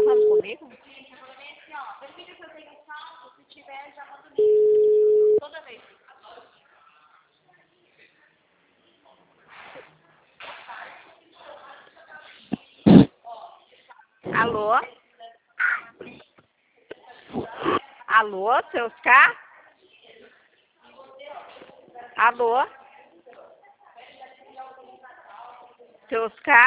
gravando comigo? Verifica se eu tenho saldo, se tiver, já manda o link. Toda vez. Alô? Alô, seu Oscar? Alô? Seu Oscar?